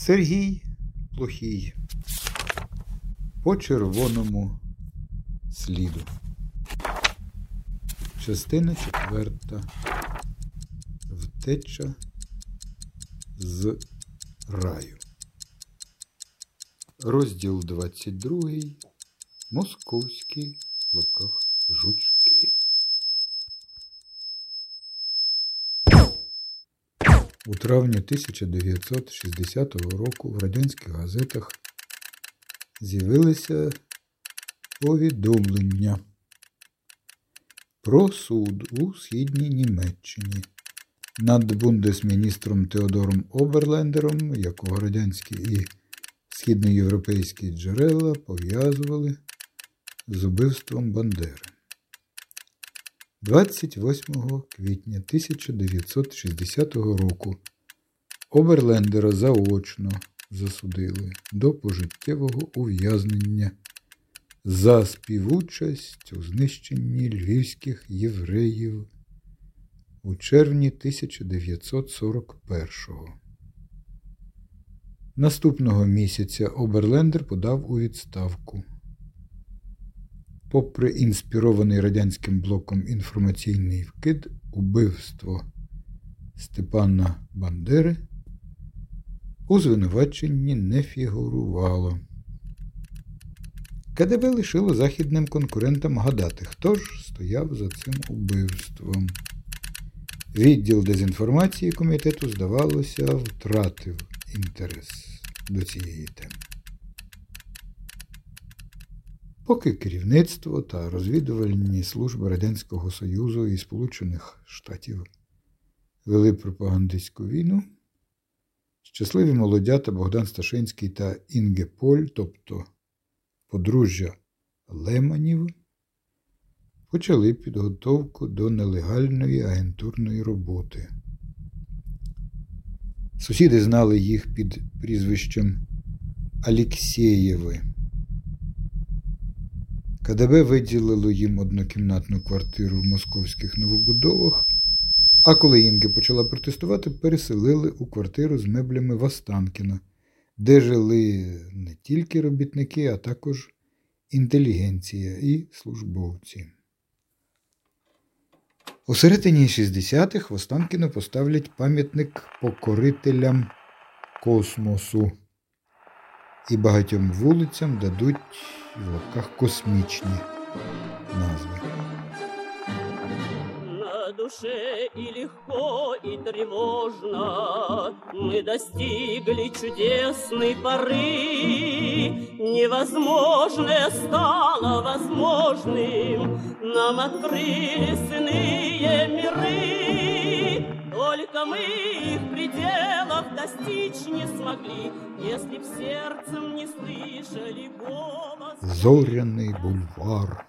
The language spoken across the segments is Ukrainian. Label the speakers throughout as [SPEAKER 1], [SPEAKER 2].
[SPEAKER 1] Сергій Плохій. По червоному сліду. Частина 4. Втеча з раю. Розділ 22. Московські в лапках жучки. У травні 1960 року в радянських газетах з'явилися повідомлення про суд у Східній Німеччині над бундесміністром Теодором Оберлендером, якого радянські і східноєвропейські джерела пов'язували з убивством Бандери. 28 квітня 1960 року Оберлендера заочно засудили до пожиттєвого ув'язнення за співучасть у знищенні львівських євреїв у червні 1941-го. Наступного місяця Оберлендер подав у відставку. Попри інспірований радянським блоком інформаційний вкид, убивство Степана Бандери у звинуваченні не фігурувало. КДБ лишило західним конкурентам гадати, хто ж стояв за цим убивством. Відділ дезінформації комітету, здавалося, втратив інтерес до цієї теми. Поки керівництво та розвідувальні служби Радянського Союзу і Сполучених Штатів вели пропагандистську війну, щасливі молодята Богдан Сташинський та Інге Поль, тобто подружжя Леманів, почали підготовку до нелегальної агентурної роботи. Сусіди знали їх під прізвищем Алєксєєви. КДБ виділило їм однокімнатну квартиру в московських новобудовах, а коли Інге почала протестувати, переселили у квартиру з меблями в Останкіно, де жили не тільки робітники, а також інтелігенція і службовці. У середині 60-х в Останкіно поставлять пам'ятник покорителям космосу і багатьом вулицям дадуть в лапках космічні назви.
[SPEAKER 2] На душе и легко, и тревожно, мы достигли чудесной поры. Невозможное стало возможным, нам открылись иные миры. Только мы их пределов достичь не смогли, если б сердцем не слышали голос.
[SPEAKER 1] Зоряний бульвар,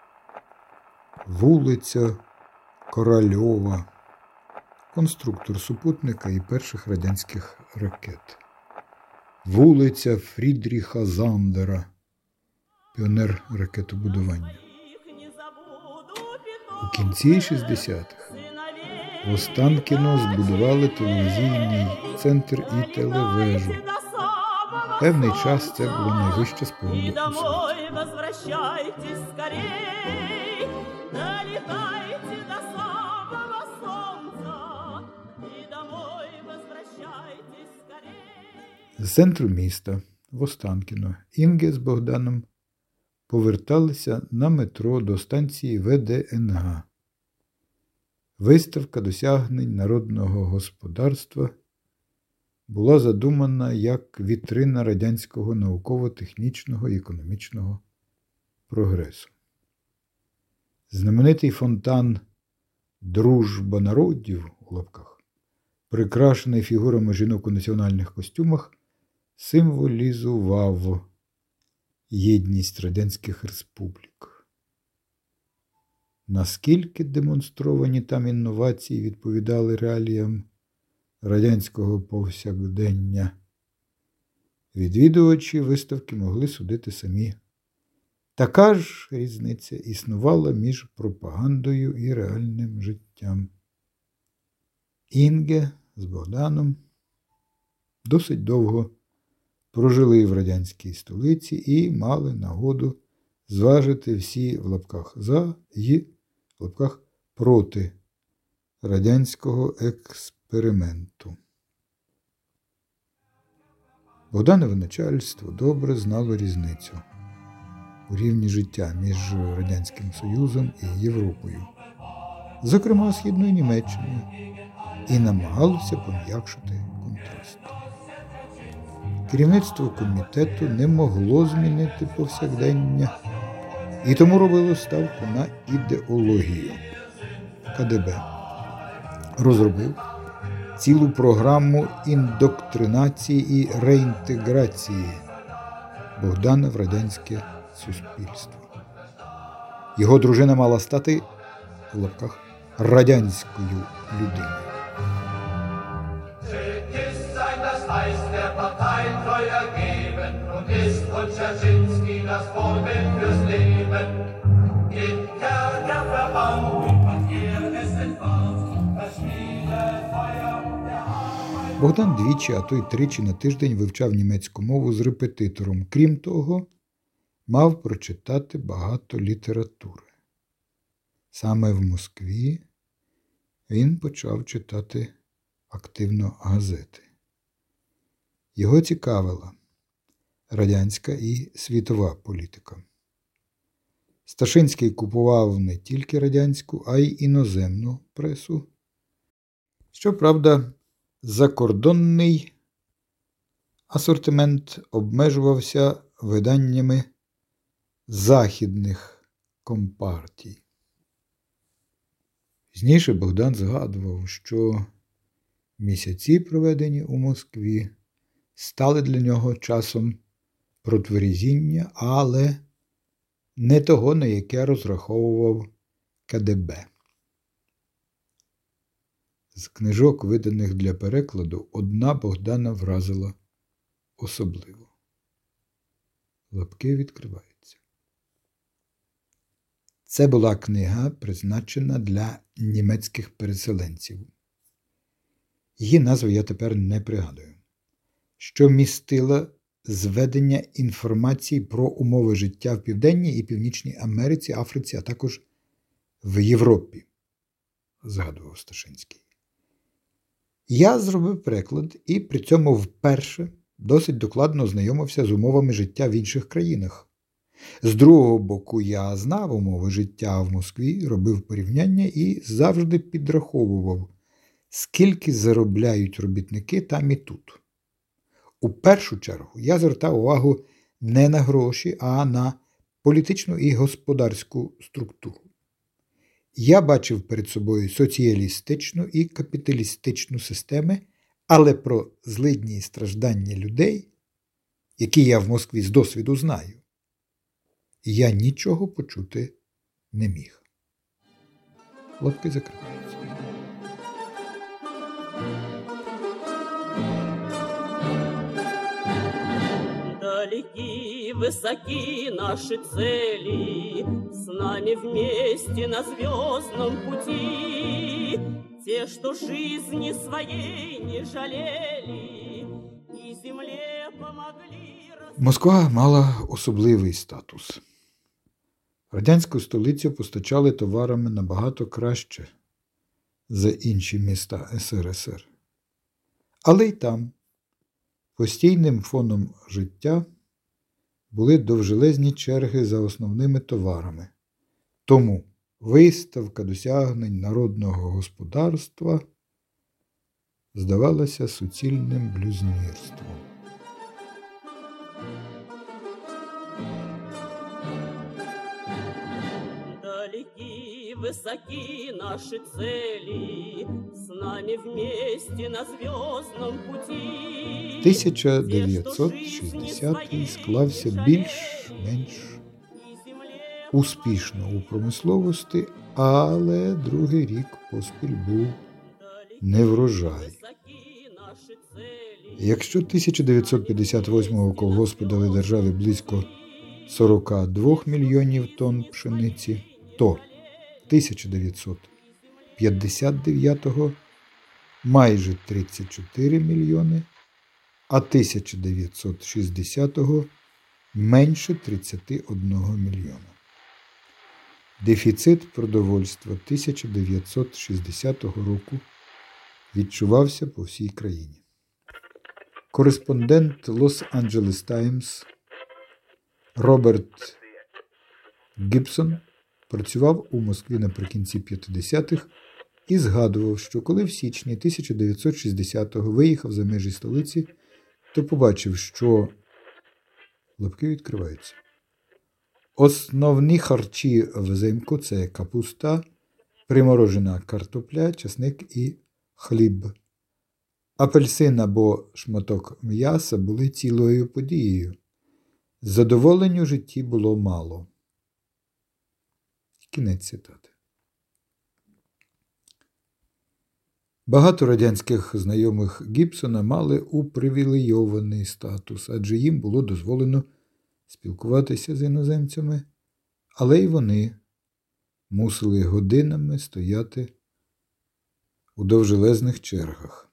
[SPEAKER 1] вулиця Корольова, конструктор супутника і перших радянських ракет. Вулиця Фрідріха Зандера, піонер ракетобудування. У кінці 60-х в Останкіно збудували телевізійний центр і телевежу. Певний час це було найвище споруду у світі. З центру міста в Останкіно Інге з Богданом поверталися на метро до станції ВДНГ. Виставка досягнень народного господарства була задумана як вітрина радянського науково-технічного і економічного прогресу. Знаменитий фонтан «Дружба народів» у лапках, прикрашений фігурами жінок у національних костюмах, символізував єдність радянських республік. Наскільки демонстровані там інновації відповідали реаліям радянського повсякдення, відвідувачі виставки могли судити самі. Така ж різниця існувала між пропагандою і реальним життям. Інге з Богданом досить довго прожили в радянській столиці і мали нагоду зважити всі в лапках «за» і в лапках «проти» радянського експерименту. Богданове начальство добре знало різницю у рівні життя між Радянським Союзом і Європою, зокрема Східною Німеччиною, і намагалося пом'якшити контраст. Керівництво комітету не могло змінити повсякдення і тому робило ставку на ідеологію. КДБ розробив цілу програму індоктринації і реінтеграції Богдана в радянське суспільство. Його дружина мала стати, в лапках, радянською людиною. Богдан двічі, а то й тричі на тиждень вивчав німецьку мову з репетитором. Крім того, мав прочитати багато літератури. Саме в Москві він почав читати активно газети. Його цікавила радянська і світова політика. Сташинський купував не тільки радянську, а й іноземну пресу. Щоправда, закордонний асортимент обмежувався виданнями західних компартій. Пізніше Богдан згадував, що місяці, проведені у Москві, стали для нього часом протверезіння, але не того, на яке розраховував КДБ. З книжок, виданих для перекладу, одна Богдана вразила особливо. Лапки відкриваються. Це була книга, призначена для німецьких переселенців. Її назву я тепер не пригадую. Що містила зведення інформації про умови життя в Південній і Північній Америці, Африці, а також в Європі, згадував Сташинський. Я зробив переклад і при цьому вперше досить докладно ознайомився з умовами життя в інших країнах. З другого боку, я знав умови життя в Москві, робив порівняння і завжди підраховував, скільки заробляють робітники там і тут. У першу чергу я звертав увагу не на гроші, а на політичну і господарську структуру. Я бачив перед собою соціалістичну і капіталістичну системи, але про злидні і страждання людей, які я в Москві з досвіду знаю, я нічого почути не міг. Лапки закриваються.
[SPEAKER 2] Далеки, высоки наши цели, с нами вместе на звездном пути. Те, что жизни своей не жалели, и земле помогли...
[SPEAKER 1] Москва мала особливий статус. Радянську столицю постачали товарами набагато краще за інші міста СРСР. Але й там постійним фоном життя були довжелезні черги за основними товарами. Тому виставка досягнень народного господарства здавалася суцільним блюзнірством.
[SPEAKER 2] Далеки, высоки наши цели, с нами вместе на звездном пути.
[SPEAKER 1] 1960-й склався більш-менш успішно у промисловості, але другий рік поспіль був неврожай. Якщо 1958-го колгоспи дали державі близько 42 мільйонів тонн пшениці, то 1959-го майже 34 мільйони, а 1960-го менше 31 мільйона. Дефіцит продовольства 1960 року відчувався по всій країні. Кореспондент Лос-Анджелес Таймс Роберт Гібсон працював у Москві наприкінці 50-х і згадував, що коли в січні 1960-го виїхав за межі столиці, то побачив, що лапки відкриваються. Основні харчі взимку – це капуста, приморожена картопля, часник і хліб. Апельсин або шматок м'яса були цілою подією. Задоволень у житті було мало. Кінець цитати. Багато радянських знайомих Гібсона мали упривілейований статус, адже їм було дозволено спілкуватися з іноземцями, але й вони мусили годинами стояти у довжелезних чергах.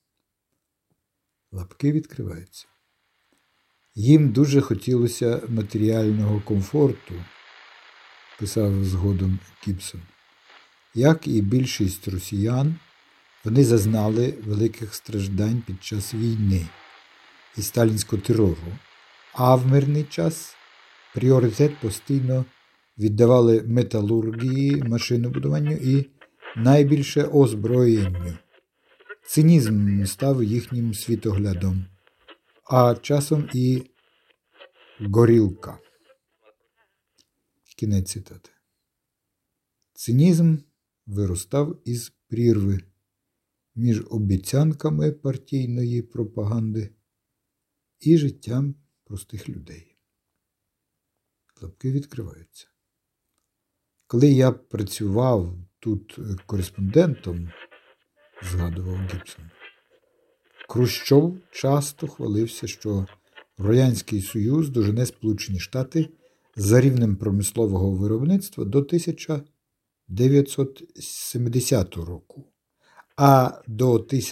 [SPEAKER 1] Лапки відкриваються. Їм дуже хотілося матеріального комфорту, писав згодом Гібсон. Як і більшість росіян, вони зазнали великих страждань під час війни і сталінського терору, а в мирний час пріоритет постійно віддавали металургії, машинобудуванню і найбільше озброєнню. Цинізм став їхнім світоглядом, а часом і горілка. Кінець цитати. Цинізм виростав із прірви між обіцянками партійної пропаганди і життям простих людей. Лапки відкриваються. Коли я працював тут кореспондентом, згадував Гібсон, Хрущов часто хвалився, що Радянський Союз дожене Сполучені Штати за рівнем промислового виробництва до 1970 року, а до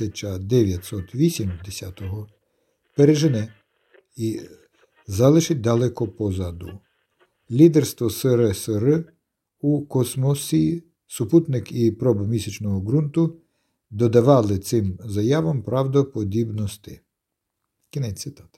[SPEAKER 1] 1980-го пережене і залишить далеко позаду. Лідерство СРСР у космосі, супутник і проби місячного ґрунту додавали цим заявам правдоподібності. Кінець цитати.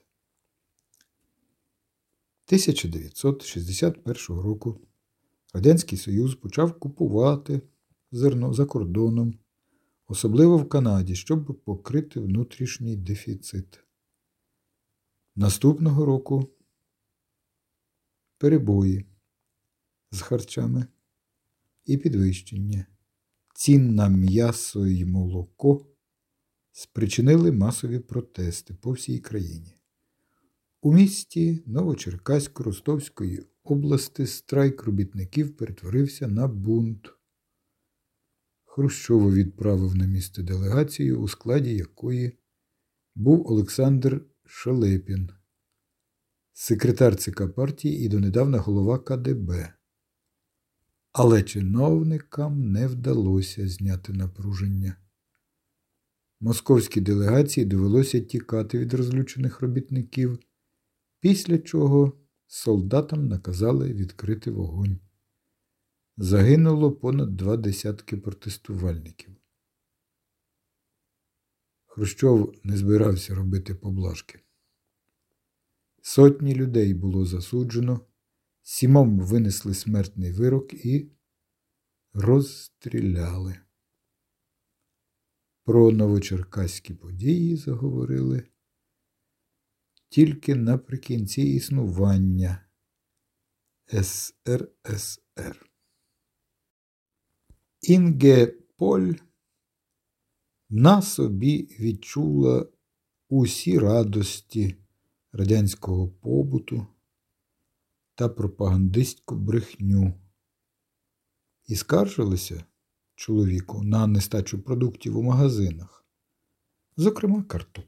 [SPEAKER 1] 1961 року Радянський Союз почав купувати зерно за кордоном, особливо в Канаді, щоб покрити внутрішній дефіцит. Наступного року перебої з харчами і підвищення цін на м'ясо і молоко спричинили масові протести по всій країні. У місті Новочеркасько-Ростовської області страйк робітників перетворився на бунт. Хрущов відправив на місце делегацію, у складі якої був Олександр Шелепін, секретар ЦК партії і донедавна голова КДБ. Але чиновникам не вдалося зняти напруження. Московській делегації довелося тікати від розлючених робітників, після чого солдатам наказали відкрити вогонь. Загинуло понад 20 протестувальників. Хрущов не збирався робити поблажки. Сотні людей було засуджено, 7 винесли смертний вирок і розстріляли. Про новочеркаські події заговорили тільки наприкінці існування СРСР. Інге Поль на собі відчула усі радості радянського побуту та пропагандистську брехню і скаржилася чоловіку на нестачу продуктів у магазинах, зокрема картоплі.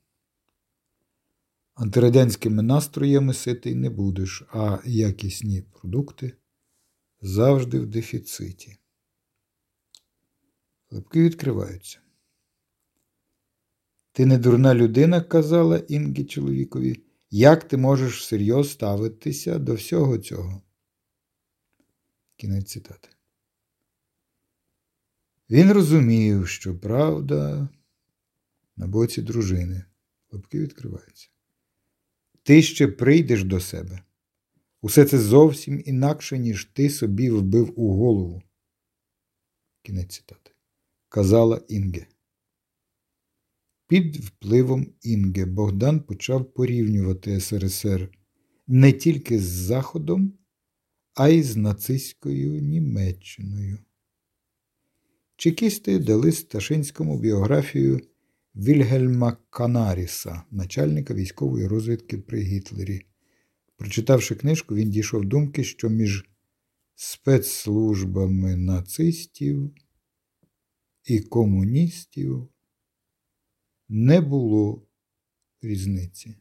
[SPEAKER 1] Антирадянськими настроями ситий не будеш, а якісні продукти завжди в дефіциті. Лапки відкриваються. Ти не дурна людина, казала Інгі чоловікові. Як ти можеш всерйоз ставитися до всього цього? Кінець цитати. Він розумів, що правда на боці дружини. Лапки відкриваються. Ти ще прийдеш до себе. Усе це зовсім інакше, ніж ти собі вбив у голову. Кінець цитати. Казала Інге. Під впливом Інге Богдан почав порівнювати СРСР не тільки з Заходом, а й з нацистською Німеччиною. Чекісти дали Сташинському біографію Вільгельма Канаріса, начальника військової розвідки при Гітлері. Прочитавши книжку, він дійшов думки, що між спецслужбами нацистів і комуністів не було різниці.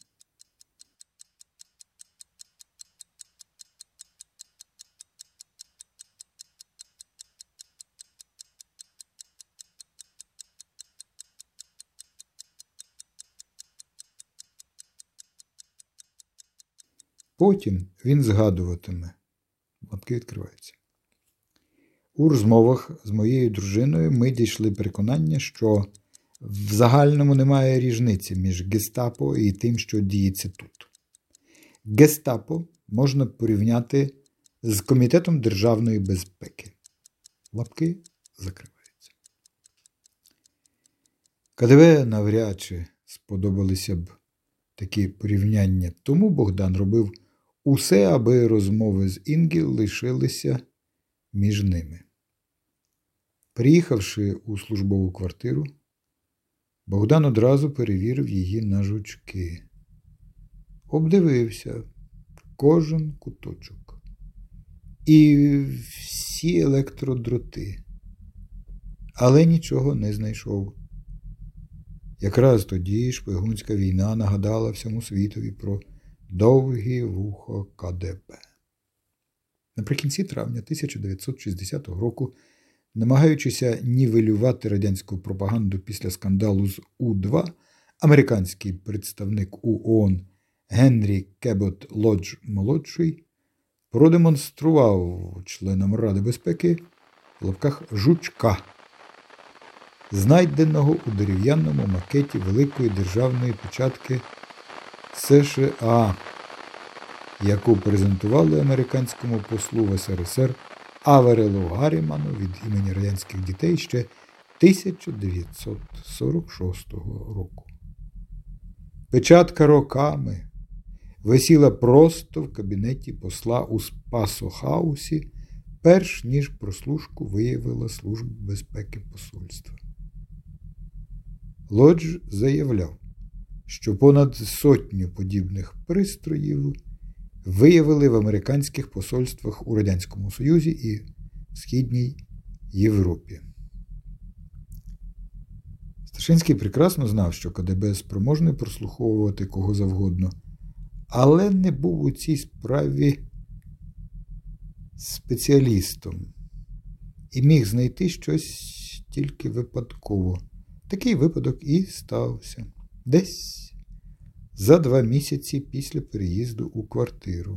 [SPEAKER 1] Потім він згадуватиме. Лапки відкриваються. У розмовах з моєю дружиною ми дійшли переконання, що в загальному немає різниці між гестапо і тим, що діється тут. Гестапо можна порівняти з Комітетом державної безпеки. Лапки закриваються. КДВ навряд чи сподобалися б такі порівняння, тому Богдан робив усе, аби розмови з Інгі лишилися між ними. Приїхавши у службову квартиру, Богдан одразу перевірив її на жучки. Обдивився кожен куточок і всі електродроти, але нічого не знайшов. Якраз тоді шпигунська війна нагадала всьому світові про довгі вухо КДБ. Наприкінці травня 1960 року, намагаючися нівелювати радянську пропаганду після скандалу з У-2, американський представник у ООН Генрі Кебот Лодж-молодший продемонстрував членам Ради безпеки в лапках жучка, знайденого у дерев'яному макеті великої державної печатки США, яку презентували американському послу в СРСР Аверелу Гарріману від імені радянських дітей ще 1946 року. Печатка роками висіла просто в кабінеті посла у Спасо-хаусі, перш ніж прослушку виявила Служба безпеки посольства. Лодж заявляв, що понад сотню подібних пристроїв виявили в американських посольствах у Радянському Союзі і в Східній Європі. Сташинський прекрасно знав, що КДБ спроможний прослуховувати кого завгодно, але не був у цій справі спеціалістом і міг знайти щось тільки випадково. Такий випадок і стався. Десь за 2 місяці після переїзду у квартиру.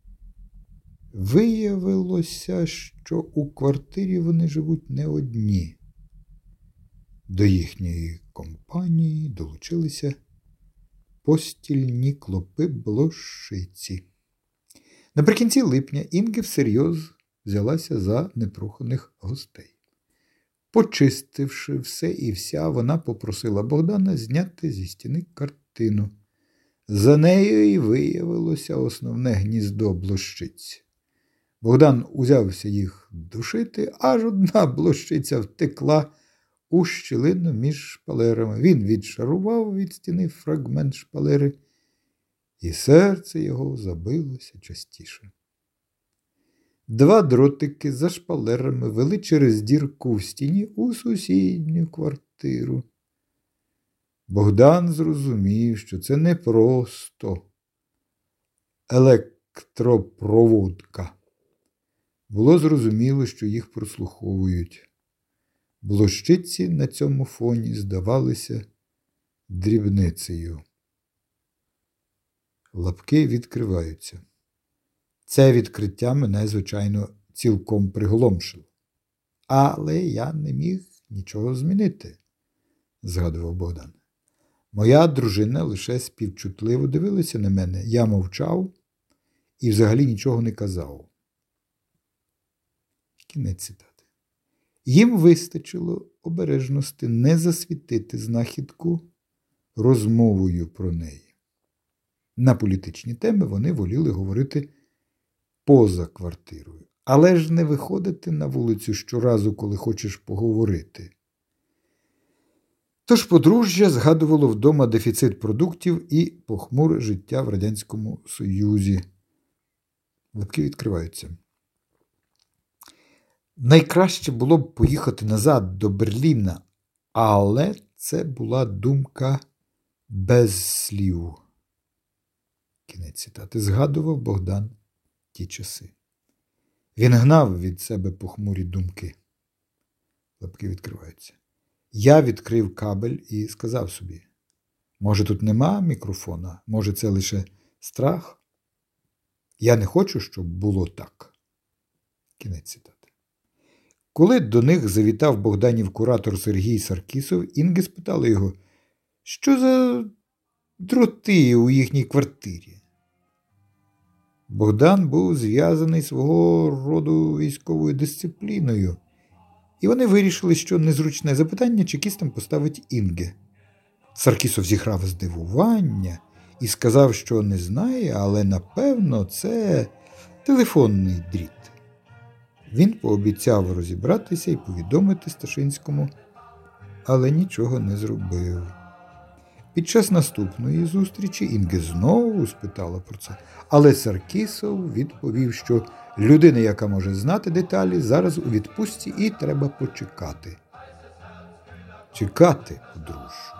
[SPEAKER 1] Виявилося, що у квартирі вони живуть не одні. До їхньої компанії долучилися постільні клопи Блощиці. Наприкінці липня Інге всерйоз взялася за непроханих гостей. Почистивши все і вся, вона попросила Богдана зняти зі стіни картину. За нею і виявилося основне гніздо Блощиць. Богдан узявся їх душити, аж одна Блощиця втекла у щілину між шпалерами. Він відшарував від стіни фрагмент шпалери, і серце його забилося частіше. 2 дротики за шпалерами вели через дірку в стіні у сусідню квартиру. Богдан зрозумів, що це не просто електропроводка. Було зрозуміло, що їх прослуховують. Блощиці на цьому фоні здавалися дрібницею. Лапки відкриваються. Це відкриття мене, звичайно, цілком приголомшило. Але я не міг нічого змінити, згадував Богдан. Моя дружина лише співчутливо дивилася на мене. Я мовчав і взагалі нічого не казав. Кінець цитати. Їм вистачило обережності не засвітити знахідку розмовою про неї. На політичні теми вони воліли говорити поза квартирою. Але ж не виходити на вулицю щоразу, коли хочеш поговорити. Тож подружжя згадувало вдома дефіцит продуктів і похмуре життя в Радянському Союзі. Лапки відкриваються. Найкраще було б поїхати назад до Берліна, але це була думка без слів. Кінець цитати. Згадував Богдан ті часи. Він гнав від себе похмурі думки. Лапки відкриваються. Я відкрив кабель і сказав собі, може тут нема мікрофона, може це лише страх? Я не хочу, щоб було так. Кінець цитати. Коли до них завітав Богданів куратор Сергій Саркісов, Інги спитала його, що за дроти у їхній квартирі? Богдан був зв'язаний свого роду військовою дисципліною, і вони вирішили, що незручне запитання чекістам поставить Інге. Саркісов зіграв здивування і сказав, що не знає, але напевно це телефонний дріт. Він пообіцяв розібратися і повідомити Сташинському, але нічого не зробив. Під час наступної зустрічі Інге знову спитала про це, але Саркісов відповів, що людина, яка може знати деталі, зараз у відпустці і треба почекати. Чекати подружжю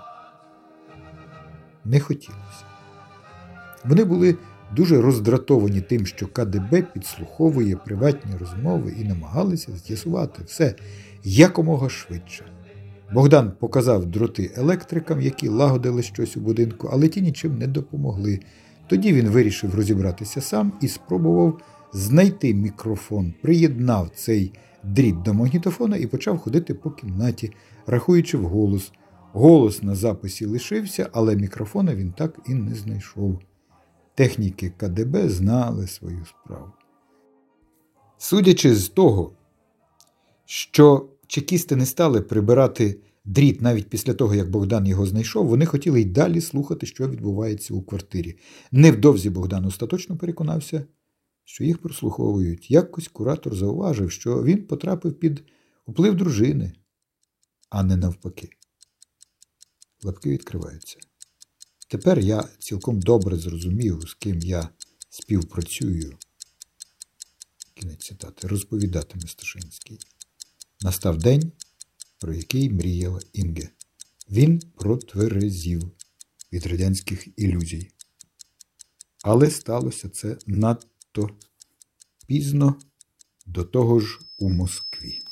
[SPEAKER 1] не хотілося. Вони були дуже роздратовані тим, що КДБ підслуховує приватні розмови і намагалися з'ясувати все якомога швидше. Богдан показав дроти електрикам, які лагодили щось у будинку, але ті нічим не допомогли. Тоді він вирішив розібратися сам і спробував знайти мікрофон, приєднав цей дріт до магнітофона і почав ходити по кімнаті, рахуючи вголос. Голос на записі лишився, але мікрофона він так і не знайшов. Техніки КДБ знали свою справу. Судячи з того, що чекісти не стали прибирати дріт навіть після того, як Богдан його знайшов, вони хотіли й далі слухати, що відбувається у квартирі. Невдовзі Богдан остаточно переконався, що їх прослуховують. Якось куратор зауважив, що він потрапив під вплив дружини, а не навпаки. Лапки відкриваються. Тепер я цілком добре зрозумів, з ким я співпрацюю. Кінець цитати. Розповідатиме Сташинський. Настав день, про який мріяла Інге. Він протверезів від радянських ілюзій. Але сталося це надто пізно, до того ж у Москві.